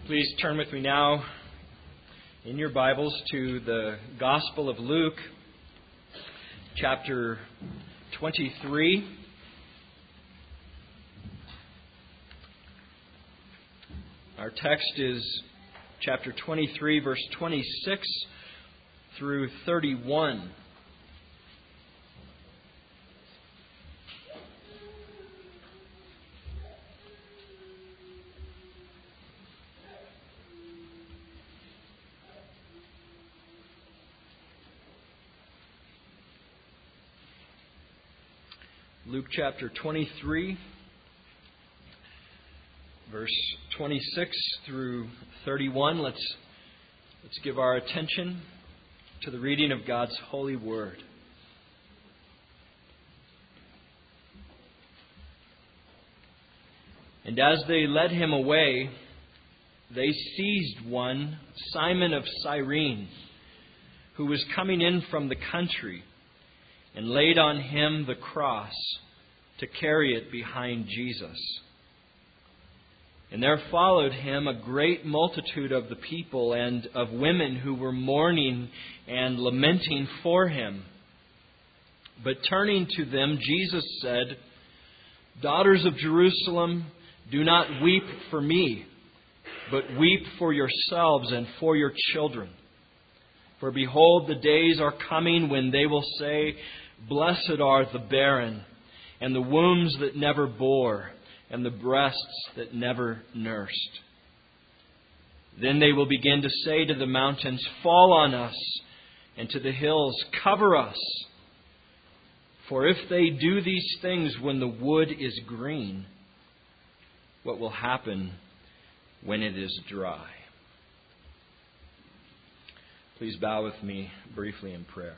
Please turn with me now in your Bibles to the Gospel of Luke, chapter 23. Our text is chapter 23, verse 26 through 31. Luke chapter 23, verse 26 through 31. Let's give our attention to the reading of God's holy word. And as they led him away, they seized one, Simon of Cyrene, who was coming in from the country, and laid on him the cross to carry it behind Jesus. And there followed him a great multitude of the people and of women who were mourning and lamenting for him. But turning to them, Jesus said, "Daughters of Jerusalem, do not weep for me, but weep for yourselves and for your children. For behold, the days are coming when they will say, 'Blessed are the barren, and the wombs that never bore, and the breasts that never nursed.' Then they will begin to say to the mountains, 'Fall on us,' and to the hills, 'Cover us.' For if they do these things when the wood is green, what will happen when it is dry?" Please bow with me briefly in prayer.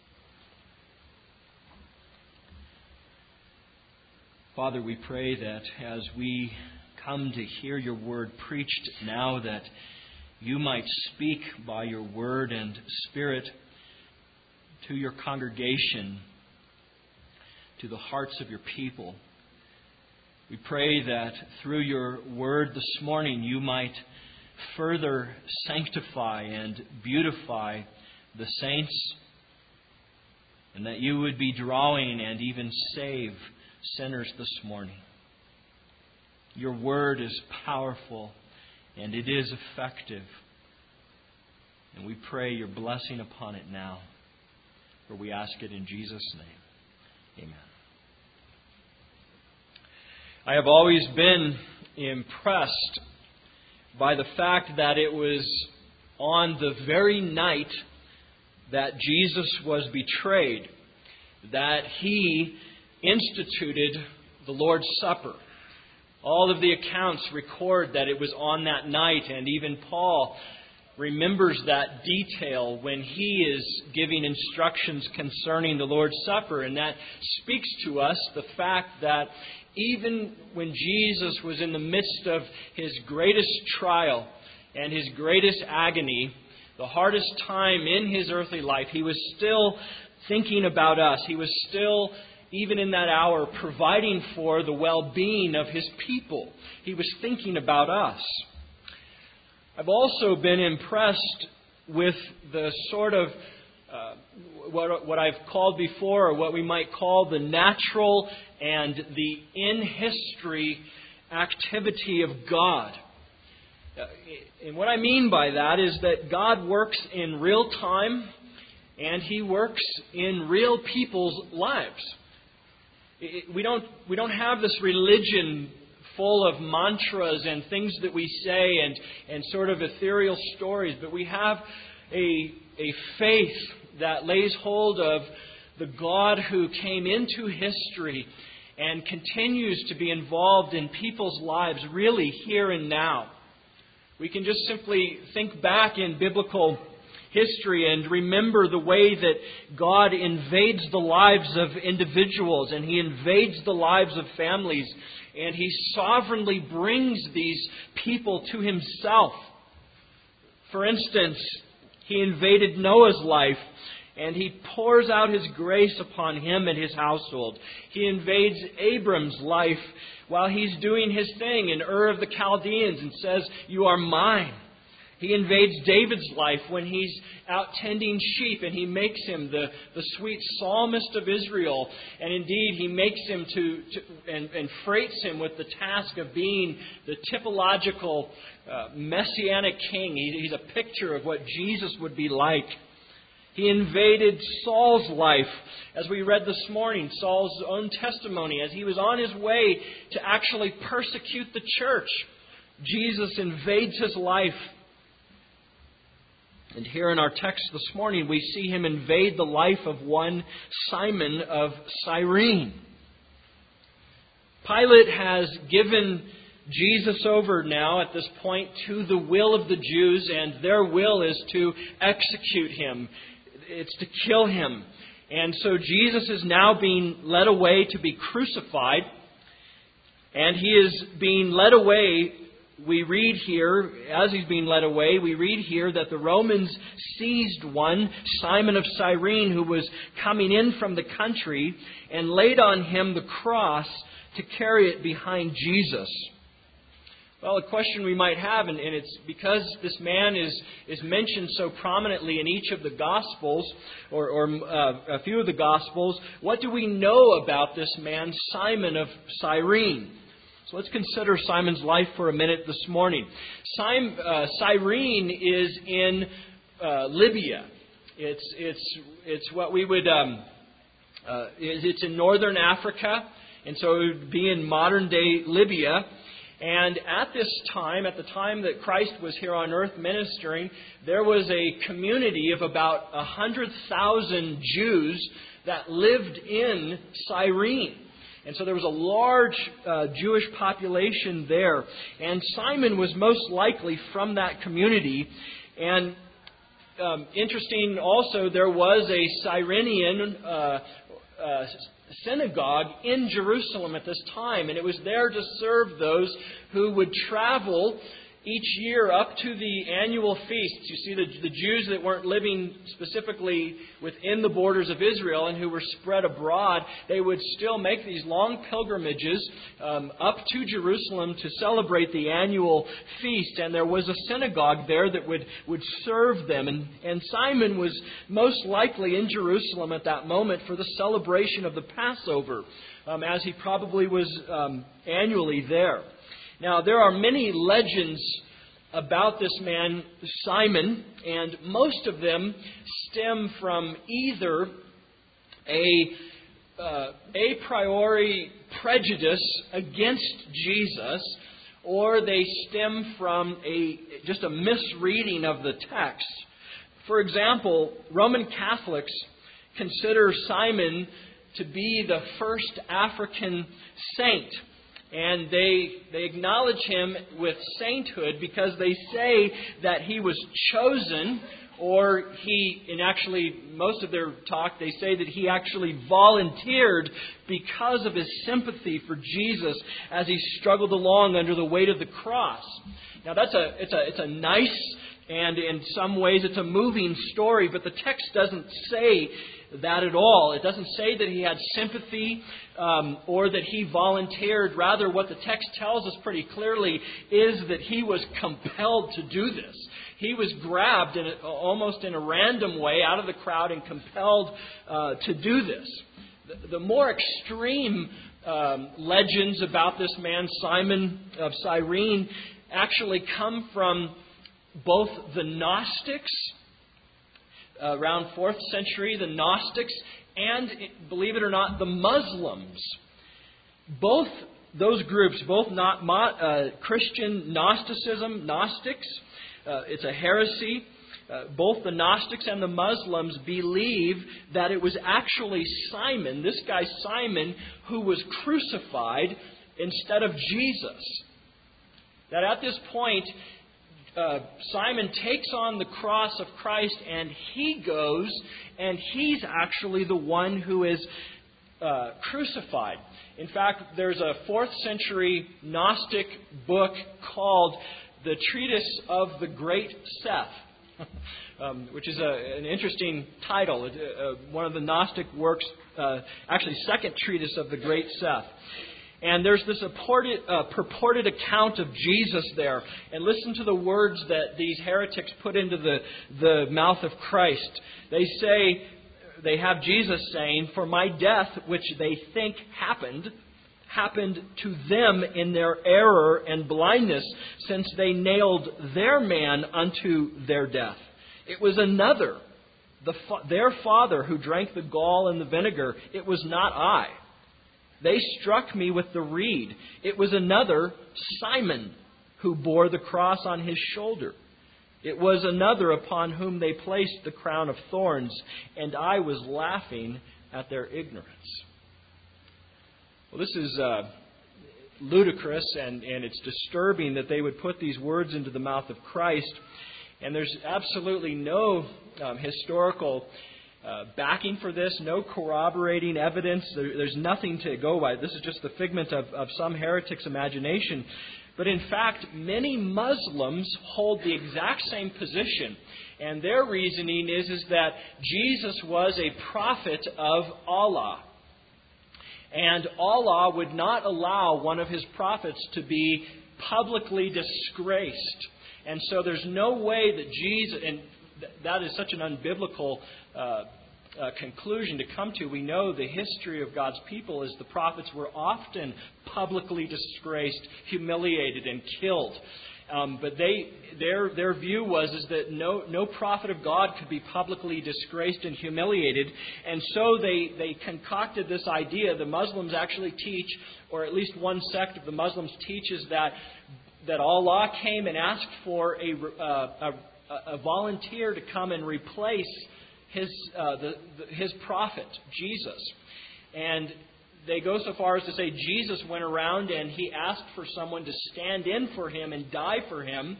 Father, we pray that as we come to hear your word preached now, that you might speak by your word and Spirit to your congregation, to the hearts of your people. We pray that through your word this morning you might further sanctify and beautify the saints, and that you would be drawing and even save sinners this morning. Your word is powerful and it is effective, and we pray your blessing upon it now, for we ask it in Jesus' name. Amen. I have always been impressed by the fact that it was on the very night that Jesus was betrayed that he instituted the Lord's Supper. All of the accounts record that it was on that night, and even Paul remembers that detail when he is giving instructions concerning the Lord's Supper. And that speaks to us the fact that even when Jesus was in the midst of his greatest trial and his greatest agony, the hardest time in his earthly life, he was still thinking about us. He was still, even in that hour, providing for the well-being of his people. He was thinking about us. I've also been impressed with the sort of what I've called before, or what we might call the natural and the in-history activity of God. And what I mean by that is that God works in real time, and He works in real people's lives. We don't have this religion full of mantras and things that we say and sort of ethereal stories, but we have a faith that lays hold of the God who came into history and continues to be involved in people's lives really here and now. We can just simply think back in biblical history and remember the way that God invades the lives of individuals, and He invades the lives of families, and He sovereignly brings these people to Himself. For instance, He invaded Noah's life, and He pours out His grace upon him and his household. He invades Abram's life while he's doing his thing in Ur of the Chaldeans and says, "You are mine." He invades David's life when he's out tending sheep, and He makes him the sweet psalmist of Israel. And indeed, He makes him and freights him with the task of being the typological messianic king. He's a picture of what Jesus would be like. He invaded Saul's life, as we read this morning, Saul's own testimony, as he was on his way to actually persecute the church. Jesus invades his life. And here in our text this morning, we see Him invade the life of one Simon of Cyrene. Pilate has given Jesus over now at this point to the will of the Jews, and their will is to execute Him. It's to kill Him. And so Jesus is now being led away to be crucified. And He is being led away. We read here, as He's being led away, we read here that the Romans seized one, Simon of Cyrene, who was coming in from the country, and laid on him the cross to carry it behind Jesus. Well, a question we might have, and it's because this man is mentioned so prominently in each of the Gospels, or a few of the Gospels, what do we know about this man, Simon of Cyrene? So let's consider Simon's life for a minute this morning. Cyrene is in Libya. It's what we would it's in northern Africa, and so it would be in modern day Libya. And at this time, at the time that Christ was here on earth ministering, there was a community of about 100,000 Jews that lived in Cyrene. And so there was a large Jewish population there. And Simon was most likely from that community. And interesting also, there was a Cyrenian synagogue in Jerusalem at this time. And it was there to serve those who would travel each year up to the annual feasts. You see, the Jews that weren't living specifically within the borders of Israel and who were spread abroad, they would still make these long pilgrimages up to Jerusalem to celebrate the annual feast. And there was a synagogue there that would serve them. And Simon was most likely in Jerusalem at that moment for the celebration of the Passover, as he probably was annually there. Now, there are many legends about this man, Simon, and most of them stem from either a priori prejudice against Jesus, or they stem from just a misreading of the text. For example, Roman Catholics consider Simon to be the first African saint. And they acknowledge him with sainthood because they say that he was chosen, or in actually most of their talk, they say that he actually volunteered because of his sympathy for Jesus as he struggled along under the weight of the cross. Now it's a nice, and in some ways it's a moving story, but the text doesn't say that at all. It doesn't say that he had sympathy or that he volunteered. Rather, what the text tells us pretty clearly is that he was compelled to do this. He was grabbed almost in a random way out of the crowd and compelled to do this. The more extreme legends about this man, Simon of Cyrene, actually come from both the Gnostics, around 4th century, the Gnostics, and, believe it or not, the Muslims. Both those groups, both Christian Gnosticism, Gnostics, it's a heresy. Both the Gnostics and the Muslims believe that it was actually Simon, this guy Simon, who was crucified instead of Jesus. That at this point, Simon takes on the cross of Christ, and he goes, and he's actually the one who is crucified. In fact, there's a 4th century Gnostic book called The Treatise of the Great Seth. which is an interesting title. One of the Gnostic works, actually second treatise of the great Seth. And there's this purported account of Jesus there. And listen to the words that these heretics put into the mouth of Christ. They have Jesus saying, "For my death, which they think happened to them in their error and blindness, since they nailed their man unto their death. It was another, their father, who drank the gall and the vinegar. It was not I. They struck me with the reed. It was another, Simon, who bore the cross on his shoulder. It was another upon whom they placed the crown of thorns, and I was laughing at their ignorance." Well, this is ludicrous, and it's disturbing that they would put these words into the mouth of Christ. And there's absolutely no historical backing for this, no corroborating evidence. There's nothing to go by. This is just the figment of some heretic's imagination. But in fact, many Muslims hold the exact same position. And their reasoning is that Jesus was a prophet of Allah. And Allah would not allow one of His prophets to be publicly disgraced. And so there's no way that Jesus, and that is such an unbiblical conclusion to come to. We know the history of God's people is the prophets were often publicly disgraced, humiliated, and killed. But their view was that no prophet of God could be publicly disgraced and humiliated. And so they concocted this idea. The Muslims actually teach, or at least one sect of the Muslims teaches, that Allah came and asked for a volunteer to come and replace his prophet, Jesus. And they go so far as to say Jesus went around and He asked for someone to stand in for Him and die for Him.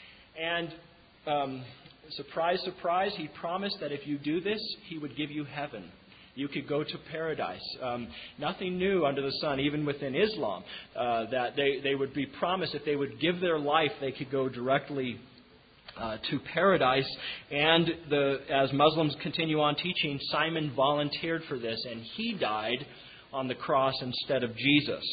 And surprise, surprise, He promised that if you do this, He would give you heaven. You could go to paradise. Nothing new under the sun, even within Islam, that they would be promised if they would give their life, they could go directly to paradise. And as Muslims continue on teaching, Simon volunteered for this, and he died on the cross instead of Jesus.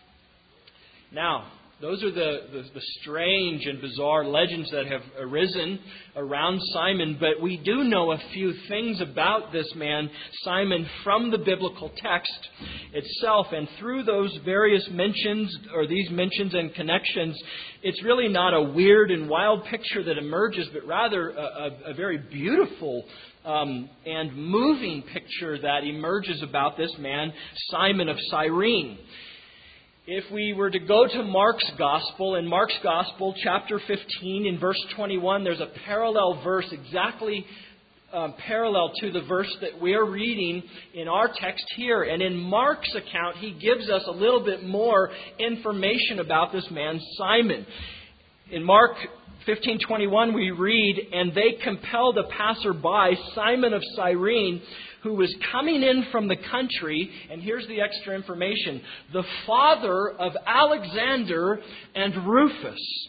Now, those are the strange and bizarre legends that have arisen around Simon, but we do know a few things about this man, Simon, from the biblical text itself. And through those various mentions, or these mentions and connections, it's really not a weird and wild picture that emerges, but rather a very beautiful and moving picture that emerges about this man, Simon of Cyrene. If we were to go to Mark's Gospel, in Mark's Gospel, chapter 15, in verse 21, there's a parallel verse exactly parallel to the verse that we're reading in our text here. And in Mark's account, he gives us a little bit more information about this man, Simon. In Mark 15:21, we read, "And they compelled a passerby, Simon of Cyrene, who was coming in from the country," and here's the extra information, "the father of Alexander and Rufus,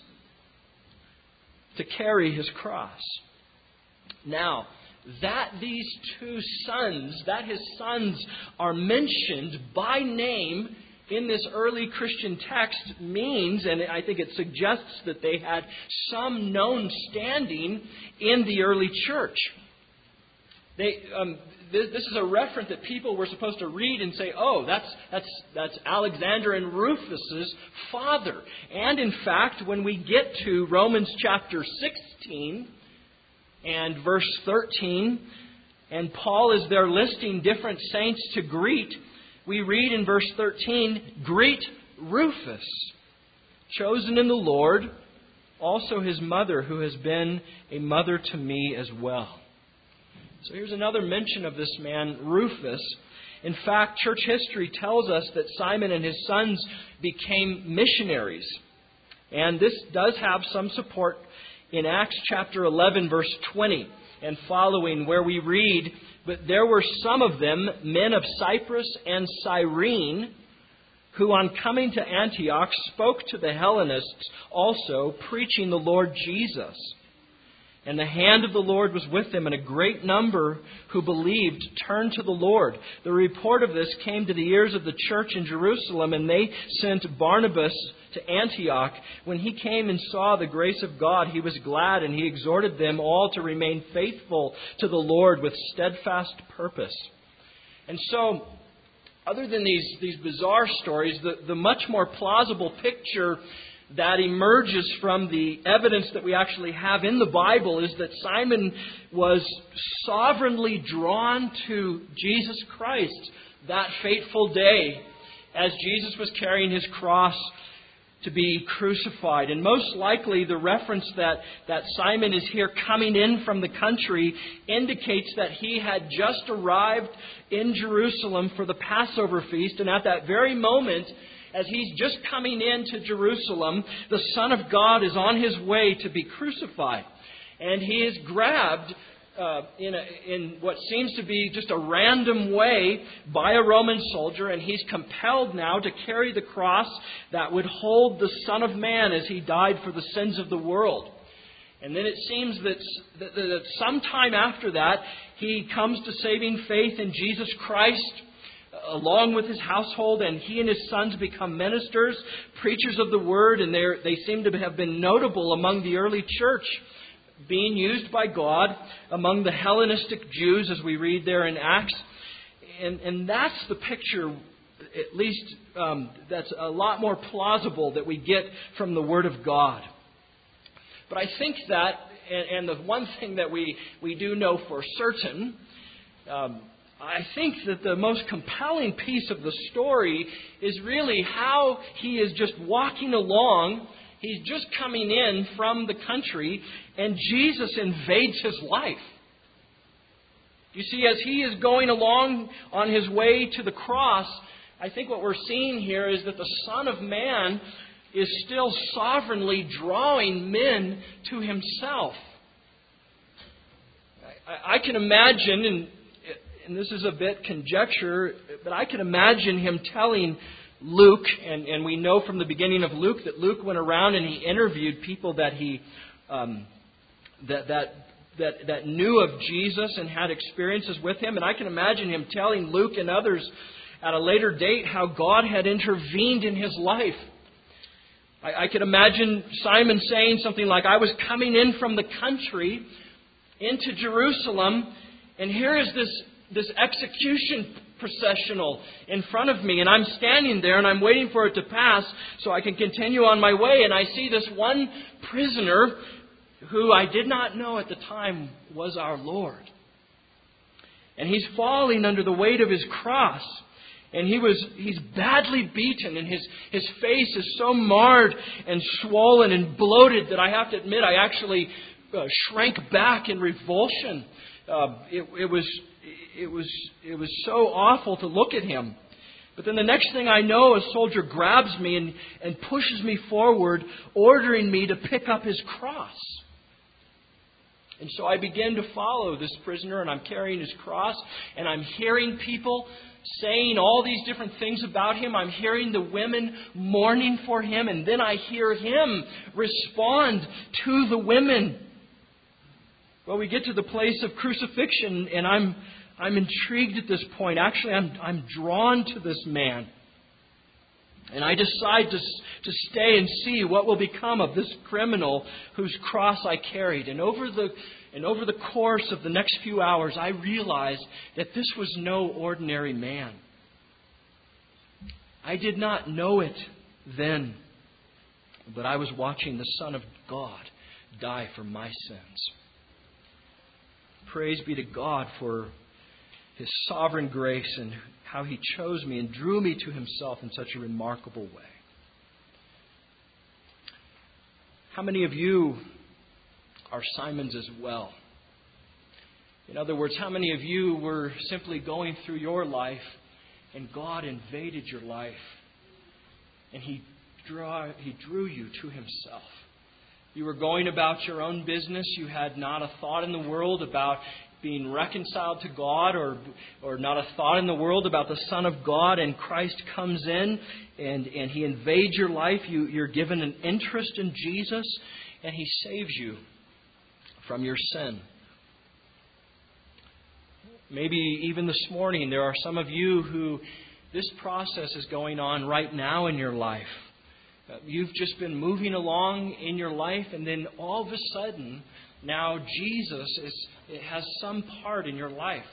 to carry his cross." Now, that these two sons, that his sons are mentioned by name in this early Christian text means, and I think it suggests, that they had some known standing in the early church. This is a reference that people were supposed to read and say, "Oh, that's Alexander and Rufus's father." And in fact, when we get to Romans chapter 16 and verse 13, and Paul is there listing different saints to greet, we read in verse 13, "Greet Rufus, chosen in the Lord, also his mother, who has been a mother to me as well." So here's another mention of this man, Rufus. In fact, church history tells us that Simon and his sons became missionaries. And this does have some support in Acts chapter 11, verse 20 and following, where we read, "But there were some of them, men of Cyprus and Cyrene, who on coming to Antioch spoke to the Hellenists also, preaching the Lord Jesus. And the hand of the Lord was with them, and a great number who believed turned to the Lord. The report of this came to the ears of the church in Jerusalem, and they sent Barnabas to Antioch. When he came and saw the grace of God, he was glad, and he exhorted them all to remain faithful to the Lord with steadfast purpose. And so, other than these bizarre stories, the much more plausible picture that emerges from the evidence that we actually have in the Bible is that Simon was sovereignly drawn to Jesus Christ that fateful day as Jesus was carrying his cross to be crucified. And most likely the reference that Simon is here coming in from the country indicates that he had just arrived in Jerusalem for the Passover feast, and at that very moment, as he's just coming into Jerusalem, the Son of God is on his way to be crucified. And he is grabbed in what seems to be just a random way by a Roman soldier, and he's compelled now to carry the cross that would hold the Son of Man as he died for the sins of the world. And then it seems that sometime after that, he comes to saving faith in Jesus Christ along with his household, and he and his sons become ministers, preachers of the Word, and they seem to have been notable among the early church, being used by God among the Hellenistic Jews, as we read there in Acts. And that's the picture, at least that's a lot more plausible that we get from the Word of God. But I think that, and the one thing that we do know for certain, I think that the most compelling piece of the story is really how he is just walking along. He's just coming in from the country, and Jesus invades his life. You see, as he is going along on his way to the cross, I think what we're seeing here is that the Son of Man is still sovereignly drawing men to himself. I can imagine, and this is a bit conjecture, but I can imagine him telling Luke, and we know from the beginning of Luke that Luke went around and he interviewed people that he that knew of Jesus and had experiences with him, and I can imagine him telling Luke and others at a later date how God had intervened in his life. I could imagine Simon saying something like, "I was coming in from the country into Jerusalem, and here is this execution processional in front of me, and I'm standing there and I'm waiting for it to pass so I can continue on my way, and I see this one prisoner who I did not know at the time was our Lord. And he's falling under the weight of his cross. And he's badly beaten, and his face is so marred and swollen and bloated that I have to admit I actually shrank back in revulsion. It was so awful to look at him. But then the next thing I know, a soldier grabs me and pushes me forward, ordering me to pick up his cross. And so I begin to follow this prisoner, and I'm carrying his cross, and I'm hearing people saying all these different things about him. I'm hearing the women mourning for him, and then I hear him respond to the women. Well, we get to the place of crucifixion, and I'm intrigued at this point. Actually, I'm drawn to this man. And I decide to stay and see what will become of this criminal whose cross I carried. And over the course of the next few hours, I realized that this was no ordinary man. I did not know it then, but I was watching the Son of God die for my sins. Praise be to God for His sovereign grace and how He chose me and drew me to Himself in such a remarkable way. How many of you are Simons as well? In other words, how many of you were simply going through your life and God invaded your life and He drew you to Himself? You were going about your own business. You had not a thought in the world about being reconciled to God or not a thought in the world about the Son of God, and Christ comes in and He invades your life. You're given an interest in Jesus, and He saves you from your sin. Maybe even this morning there are some of you who this process is going on right now in your life. You've just been moving along in your life, and then all of a sudden, now Jesus has some part in your life.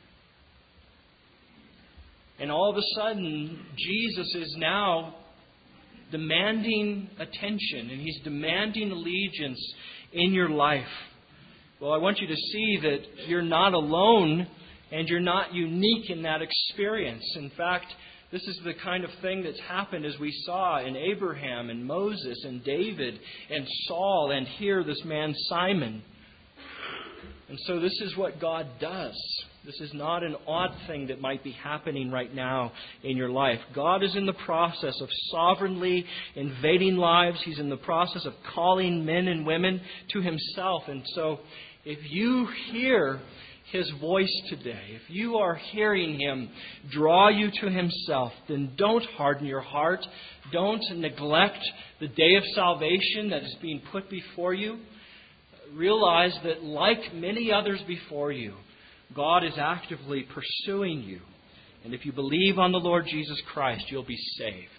And all of a sudden, Jesus is now demanding attention, and He's demanding allegiance in your life. Well, I want you to see that you're not alone and you're not unique in that experience. In fact, this is the kind of thing that's happened as we saw in Abraham and Moses and David and Saul and here this man Simon. And so this is what God does. This is not an odd thing that might be happening right now in your life. God is in the process of sovereignly invading lives. He's in the process of calling men and women to Himself. And so if you hear His voice today, if you are hearing Him draw you to Himself, then don't harden your heart. Don't neglect the day of salvation that is being put before you. Realize that like many others before you, God is actively pursuing you. And if you believe on the Lord Jesus Christ, you'll be saved.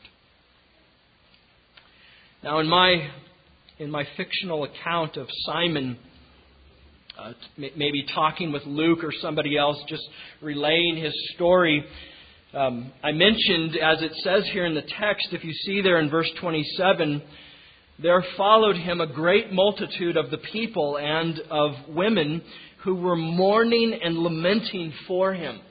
Now in my fictional account of Simon, maybe talking with Luke or somebody else, just relaying his story, I mentioned, as it says here in the text, if you see there in verse 27, there followed him a great multitude of the people and of women who were mourning and lamenting for him.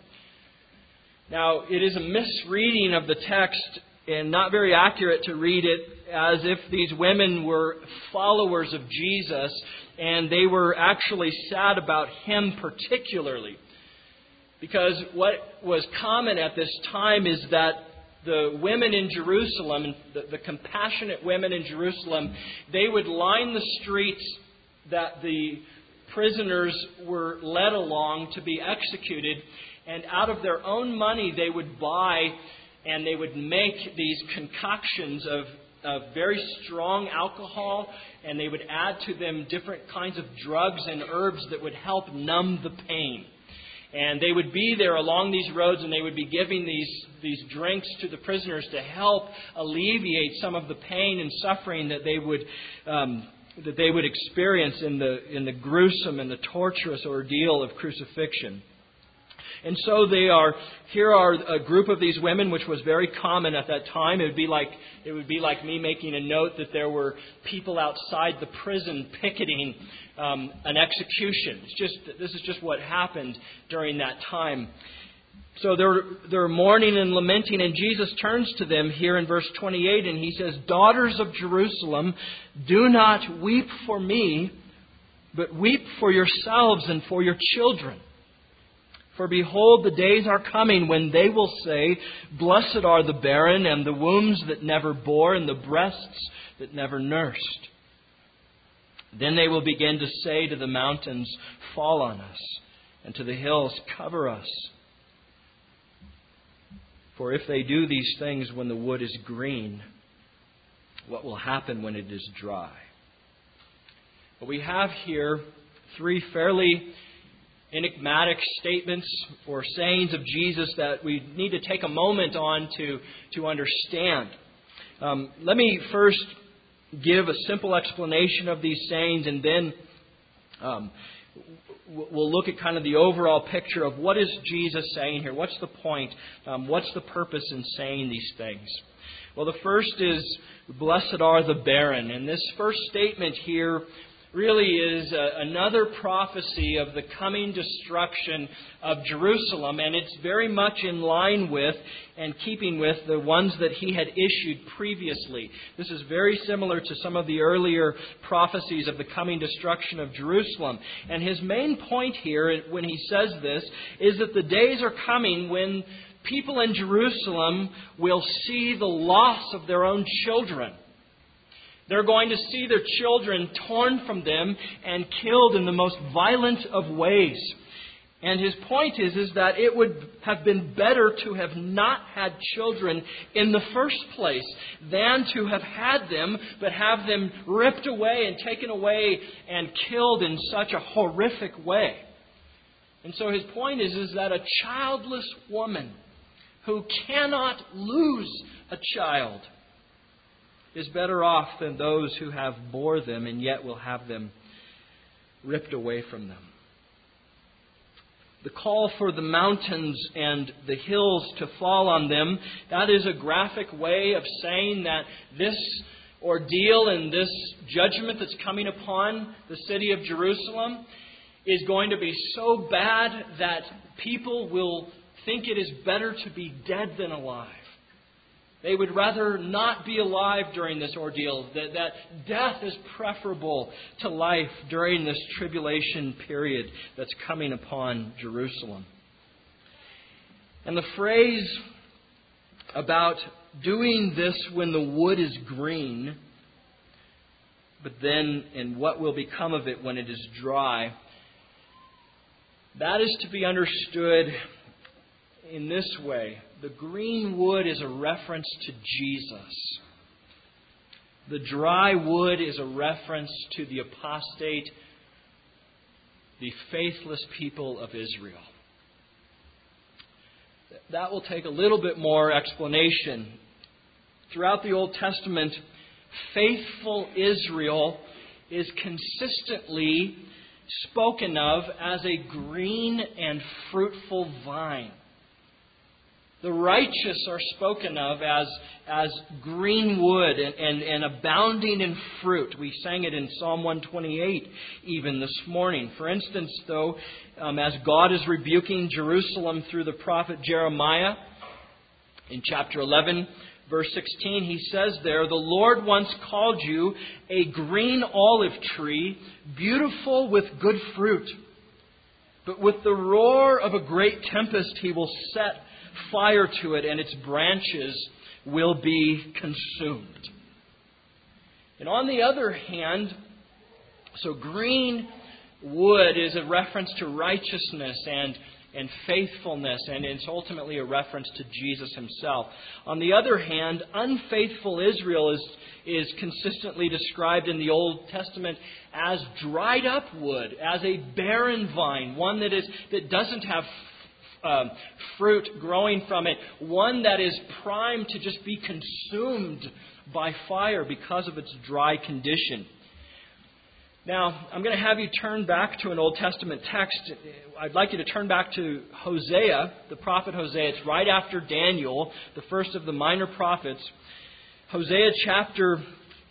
Now, it is a misreading of the text and not very accurate to read it as if these women were followers of Jesus and they were actually sad about Him particularly. Because what was common at this time is that the women in Jerusalem, the compassionate women in Jerusalem, they would line the streets that the prisoners were led along to be executed, and out of their own money they would buy and they would make these concoctions of very strong alcohol, and they would add to them different kinds of drugs and herbs that would help numb the pain. And they would be there along these roads, and they would be giving these drinks to the prisoners to help alleviate some of the pain and suffering that they would experience in the gruesome and the torturous ordeal of crucifixion. And so here are a group of these women, which was very common at that time. It would be like me making a note that there were people outside the prison picketing an execution. This is just what happened during that time. So they're mourning and lamenting, and Jesus turns to them here in verse 28, and He says, "Daughters of Jerusalem, do not weep for me, but weep for yourselves and for your children. For behold, the days are coming when they will say, Blessed are the barren, and the wombs that never bore, and the breasts that never nursed. Then they will begin to say to the mountains, Fall on us, and to the hills, Cover us. For if they do these things when the wood is green, what will happen when it is dry?" But we have here three fairly enigmatic statements or sayings of Jesus that we need to take a moment on to understand. Let me first give a simple explanation of these sayings, and then we'll look at kind of the overall picture of what is Jesus saying here. What's the point? What's the purpose in saying these things? Well, the first is, "Blessed are the barren." And this first statement here really is another prophecy of the coming destruction of Jerusalem, and it's very much in line with and keeping with the ones that He had issued previously. This is very similar to some of the earlier prophecies of the coming destruction of Jerusalem. And His main point here, when He says this, is that the days are coming when people in Jerusalem will see the loss of their own children. They're going to see their children torn from them and killed in the most violent of ways. And his point is that it would have been better to have not had children in the first place than to have had them, but have them ripped away and taken away and killed in such a horrific way. And so his point is that a childless woman who cannot lose a child is better off than those who have bore them and yet will have them ripped away from them. The call for the mountains and the hills to fall on them, that is a graphic way of saying that this ordeal and this judgment that's coming upon the city of Jerusalem is going to be so bad that people will think it is better to be dead than alive. They would rather not be alive during this ordeal. That death is preferable to life during this tribulation period that's coming upon Jerusalem. And the phrase about doing this when the wood is green, but then and what will become of it when it is dry, that is to be understood in this way. The green wood is a reference to Jesus. The dry wood is a reference to the apostate, the faithless people of Israel. That will take a little bit more explanation. Throughout the Old Testament, faithful Israel is consistently spoken of as a green and fruitful vine. The righteous are spoken of as green wood and abounding in fruit. We sang it in Psalm 128 even this morning. For instance, though, as God is rebuking Jerusalem through the prophet Jeremiah, in chapter 11, verse 16, he says there, "The Lord once called you a green olive tree, beautiful with good fruit. But with the roar of a great tempest he will set fire to it, and its branches will be consumed." And on the other hand, so green wood is a reference to righteousness and faithfulness, and it's ultimately a reference to Jesus himself. On the other hand, unfaithful Israel is consistently described in the Old Testament as dried up wood, as a barren vine, one that doesn't have fruit growing from it, one that is primed to just be consumed by fire because of its dry condition. Now, I'm going to have you turn back to an Old Testament text. I'd like you to turn back to Hosea, the prophet Hosea. It's right after Daniel, the first of the minor prophets. Hosea chapter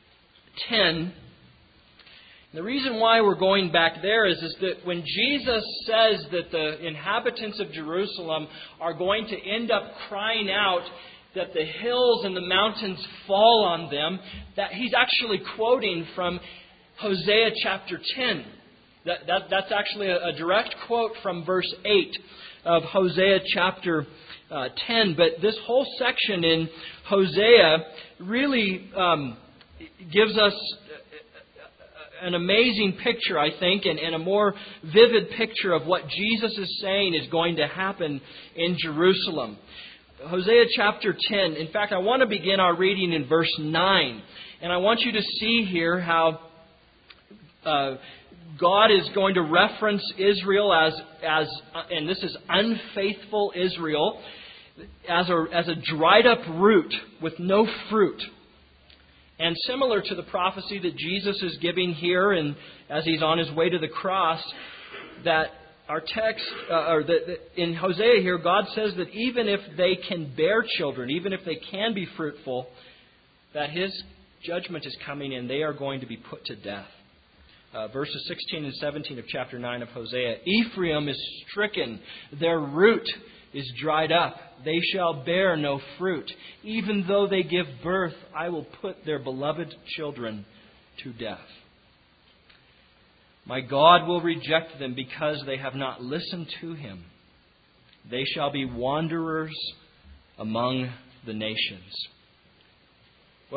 10. The reason why we're going back there is that when Jesus says that the inhabitants of Jerusalem are going to end up crying out that the hills and the mountains fall on them, that he's actually quoting from Hosea chapter 10. That's actually a direct quote from verse 8 of Hosea chapter 10. But this whole section in Hosea really gives us an amazing picture, I think, and a more vivid picture of what Jesus is saying is going to happen in Jerusalem. Hosea chapter 10. In fact, I want to begin our reading in verse 9. And I want you to see here how God is going to reference Israel as and this is unfaithful Israel, as a dried up root with no fruit. And similar to the prophecy that Jesus is giving here, and as he's on his way to the cross, that our text, in Hosea here, God says that even if they can bear children, even if they can be fruitful, that his judgment is coming and they are going to be put to death. Verses 16 and 17 of chapter 9 of Hosea. "Ephraim is stricken, their root is dried up. They shall bear no fruit. Even though they give birth, I will put their beloved children to death. My God will reject them because they have not listened to him. They shall be wanderers among the nations." Well,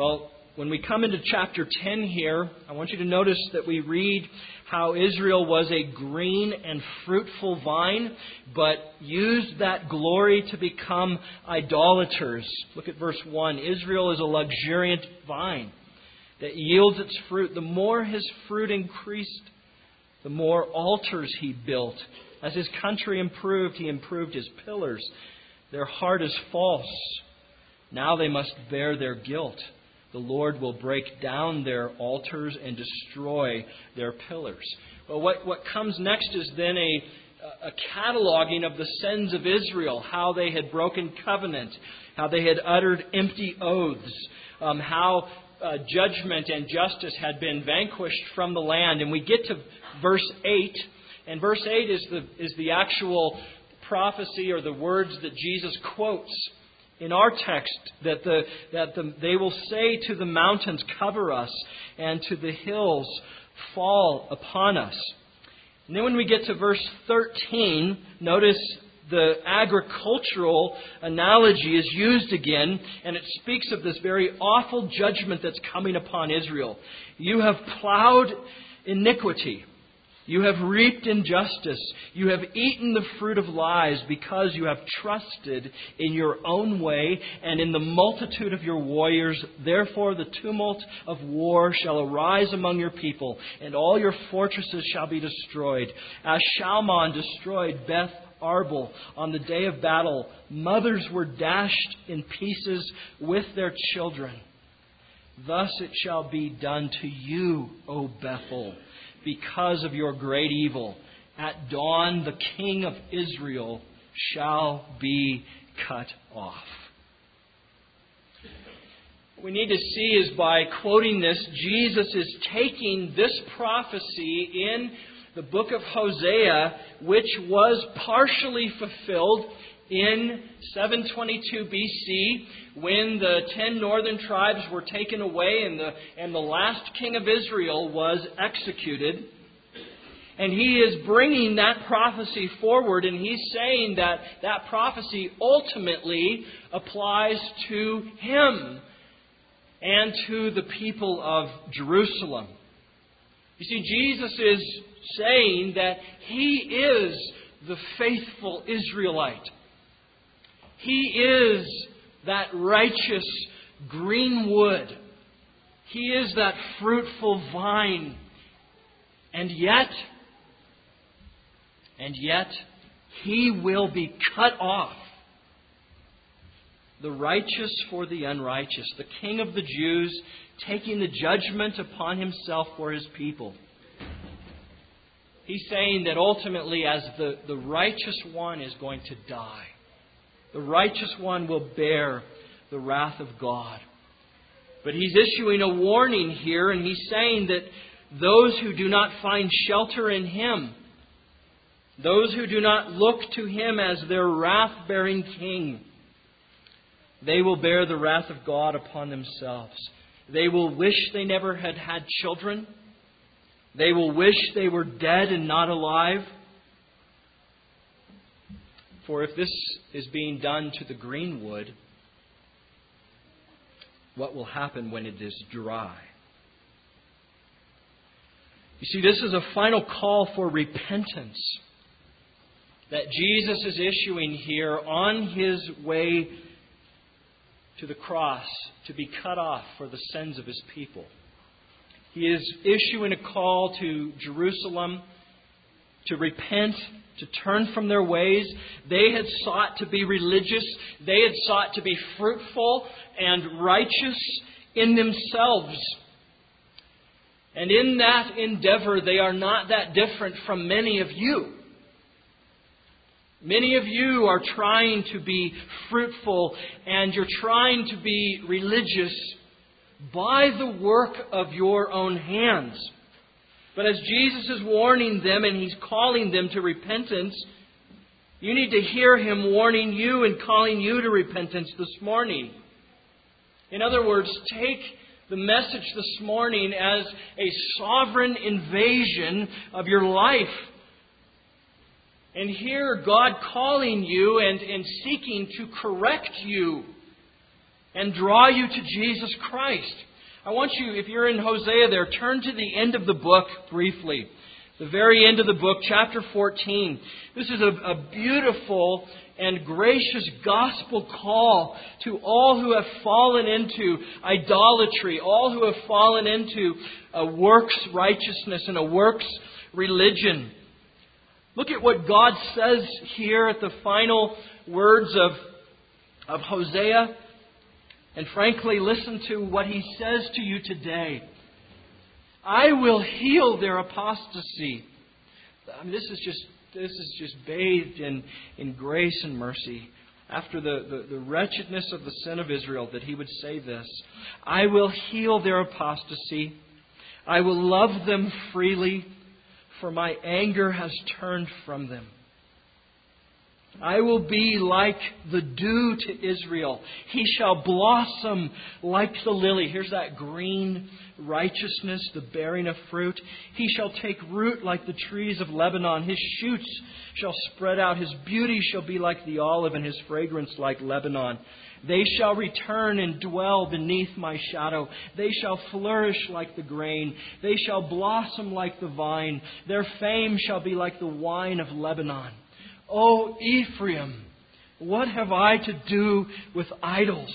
when we come into chapter 10 here, I want you to notice that we read how Israel was a green and fruitful vine, but used that glory to become idolaters. Look at verse 1. Israel is a luxuriant vine that yields its fruit. The more his fruit increased, the more altars he built. As his country improved, he improved his pillars. Their heart is false. Now they must bear their guilt. The Lord will break down their altars and destroy their pillars. Well, what comes next is then a cataloging of the sins of Israel, how they had broken covenant, how they had uttered empty oaths, how judgment and justice had been vanquished from the land. And we get to verse 8, and verse 8 is the actual prophecy or the words that Jesus quotes in our text, that they will say to the mountains, cover us, and to the hills, fall upon us. And then when we get to verse 13, notice the agricultural analogy is used again, and it speaks of this very awful judgment that's coming upon Israel. You have plowed iniquity. You have reaped injustice. You have eaten the fruit of lies because you have trusted in your own way and in the multitude of your warriors. Therefore the tumult of war shall arise among your people, and all your fortresses shall be destroyed. As Shalman destroyed Beth Arbel on the day of battle, mothers were dashed in pieces with their children. Thus it shall be done to you, O Bethel, because of your great evil. At dawn, the King of Israel shall be cut off. What we need to see is by quoting this, Jesus is taking this prophecy in the book of Hosea, which was partially fulfilled in 722 BC, when the 10 northern tribes were taken away and the last king of Israel was executed. And he is bringing that prophecy forward, and he's saying that that prophecy ultimately applies to him and to the people of Jerusalem. You see, Jesus is saying that he is the faithful Israelite. He is that righteous green wood. He is that fruitful vine. And yet, he will be cut off. The righteous for the unrighteous. The King of the Jews taking the judgment upon himself for his people. He's saying that ultimately, as the righteous one is going to die, the righteous one will bear the wrath of God. But he's issuing a warning here, and he's saying that those who do not find shelter in him, those who do not look to him as their wrath-bearing king, they will bear the wrath of God upon themselves. They will wish they never had had children. They will wish they were dead and not alive. For if this is being done to the green wood, what will happen when it is dry? You see, this is a final call for repentance that Jesus is issuing here on his way to the cross to be cut off for the sins of his people. He is issuing a call to Jerusalem to repent, to turn from their ways. They had sought to be religious. They had sought to be fruitful and righteous in themselves. And in that endeavor, they are not that different from many of you. Many of you are trying to be fruitful, and you're trying to be religious by the work of your own hands. But as Jesus is warning them and he's calling them to repentance, you need to hear him warning you and calling you to repentance this morning. In other words, take the message this morning as a sovereign invasion of your life. And hear God calling you and seeking to correct you and draw you to Jesus Christ. I want you, if you're in Hosea there, turn to the end of the book briefly. The very end of the book, chapter 14. This is a beautiful and gracious gospel call to all who have fallen into idolatry, all who have fallen into a works righteousness and a works religion. Look at what God says here at the final words of Hosea. And frankly, listen to what He says to you today. I will heal their apostasy. I mean, this is just bathed in grace and mercy. After the wretchedness of the sin of Israel, that He would say this. I will heal their apostasy. I will love them freely, for my anger has turned from them. I will be like the dew to Israel. He shall blossom like the lily. Here's that green righteousness, the bearing of fruit. He shall take root like the trees of Lebanon. His shoots shall spread out. His beauty shall be like the olive, and his fragrance like Lebanon. They shall return and dwell beneath my shadow. They shall flourish like the grain. They shall blossom like the vine. Their fame shall be like the wine of Lebanon. O Ephraim, what have I to do with idols?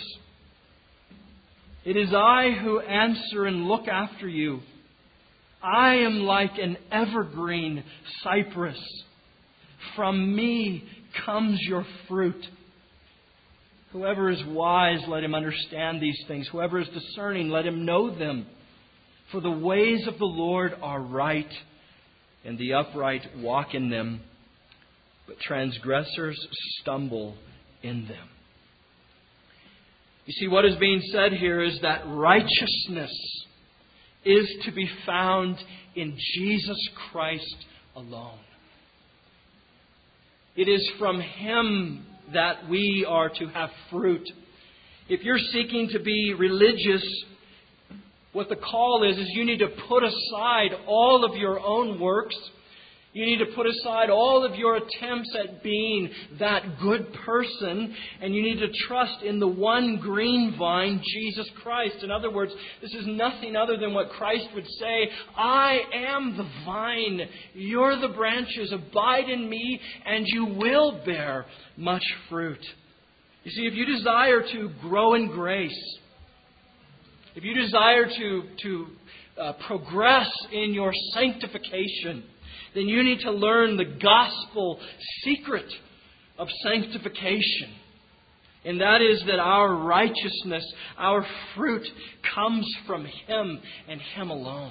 It is I who answer and look after you. I am like an evergreen cypress. From me comes your fruit. Whoever is wise, let him understand these things. Whoever is discerning, let him know them. For the ways of the Lord are right, and the upright walk in them, but transgressors stumble in them. You see, what is being said here is that righteousness is to be found in Jesus Christ alone. It is from Him that we are to have fruit. If you're seeking to be religious, what the call is you need to put aside all of your own works. You need to put aside all of your attempts at being that good person, and you need to trust in the one green vine, Jesus Christ. In other words, this is nothing other than what Christ would say, I am the vine, you're the branches, abide in me, and you will bear much fruit. You see, if you desire to grow in grace, if you desire to progress in your sanctification, then you need to learn the gospel secret of sanctification. And that is that our righteousness, our fruit, comes from Him and Him alone.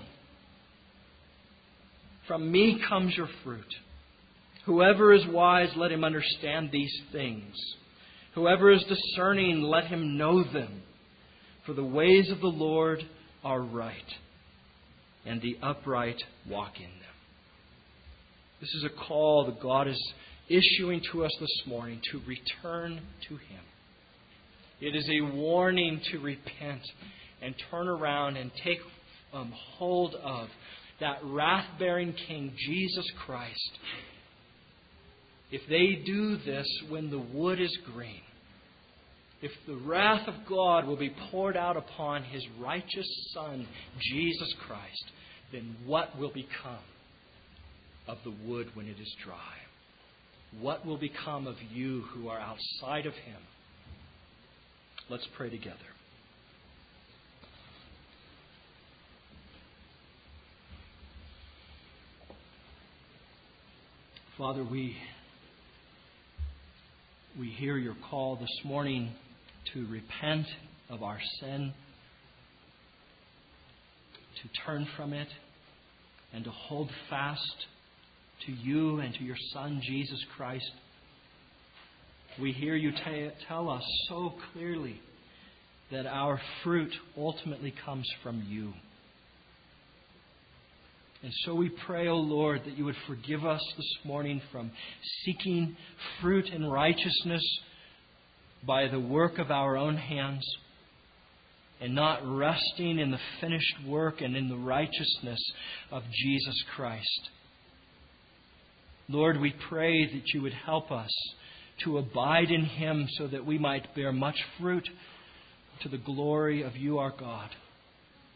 From me comes your fruit. Whoever is wise, let him understand these things. Whoever is discerning, let him know them. For the ways of the Lord are right, and the upright walk in them. This is a call that God is issuing to us this morning to return to Him. It is a warning to repent and turn around and take hold of that wrath-bearing King, Jesus Christ. If they do this when the wood is green, if the wrath of God will be poured out upon His righteous Son, Jesus Christ, then what will become of the wood when it is dry? What will become of you who are outside of Him? Let's pray together. Father, we hear your call this morning to repent of our sin, to turn from it, and to hold fast to you and to your Son, Jesus Christ. We hear you tell us so clearly that our fruit ultimately comes from you. And so we pray, O Lord, that you would forgive us this morning from seeking fruit and righteousness by the work of our own hands, and not resting in the finished work and in the righteousness of Jesus Christ. Lord, we pray that you would help us to abide in Him so that we might bear much fruit to the glory of you, our God.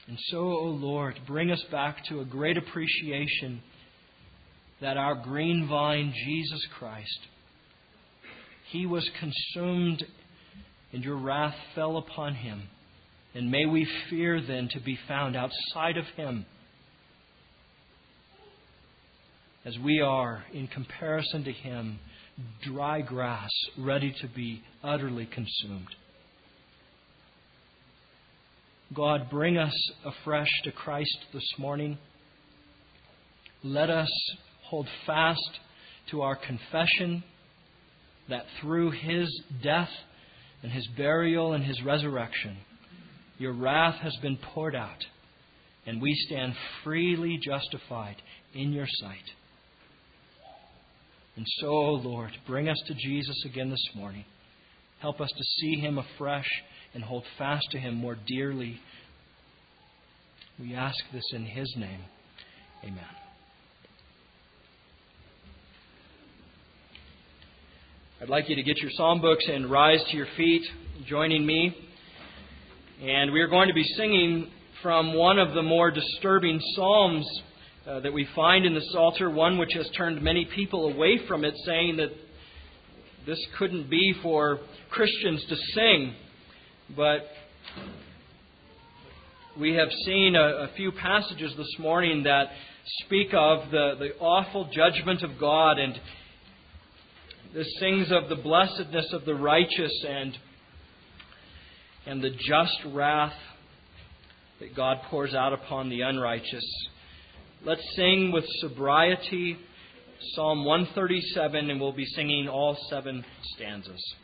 And so, O Lord, bring us back to a great appreciation that our green vine, Jesus Christ, He was consumed and your wrath fell upon Him. And may we fear then to be found outside of Him, as we are, in comparison to Him, dry grass ready to be utterly consumed. God, bring us afresh to Christ this morning. Let us hold fast to our confession that through His death and His burial and His resurrection, your wrath has been poured out, and we stand freely justified in your sight. And so, O Lord, bring us to Jesus again this morning. Help us to see Him afresh and hold fast to Him more dearly. We ask this in His name. Amen. I'd like you to get your psalm books and rise to your feet, joining me. And we are going to be singing from one of the more disturbing psalms that we find in the Psalter, one which has turned many people away from it, saying that this couldn't be for Christians to sing. But we have seen a few passages this morning that speak of the awful judgment of God, and this sings of the blessedness of the righteous and the just wrath that God pours out upon the unrighteous. Let's sing with sobriety Psalm 137, and we'll be singing all 7 stanzas.